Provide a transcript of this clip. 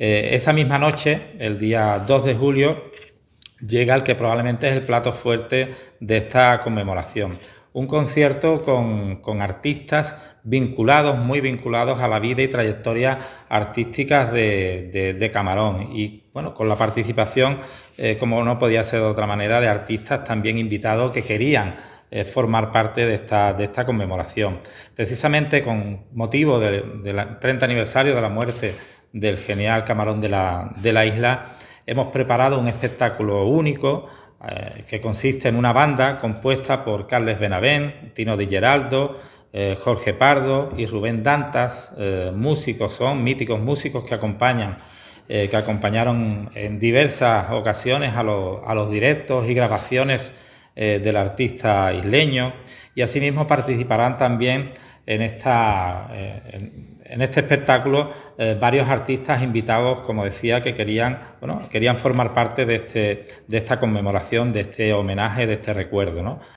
Esa misma noche, el día 2 de julio, llega el que probablemente es el plato fuerte de esta conmemoración. Un concierto con artistas vinculados, muy vinculados a la vida y trayectoria artísticas de Camarón y bueno, con la participación, como no podía ser de otra manera, de artistas también invitados que querían formar parte de esta conmemoración. Precisamente con motivo del 30 aniversario de la muerte del genial Camarón de la Isla, hemos preparado un espectáculo único que consiste en una banda compuesta por Carles Benavent, Tino Di Geraldo, Jorge Pardo y Rubén Dantas, músicos, son míticos músicos que acompañaron en diversas ocasiones a los directos y grabaciones del artista isleño, y asimismo participarán también en este espectáculo varios artistas invitados, como decía, que querían formar parte de esta conmemoración, de este homenaje, de este recuerdo, ¿no?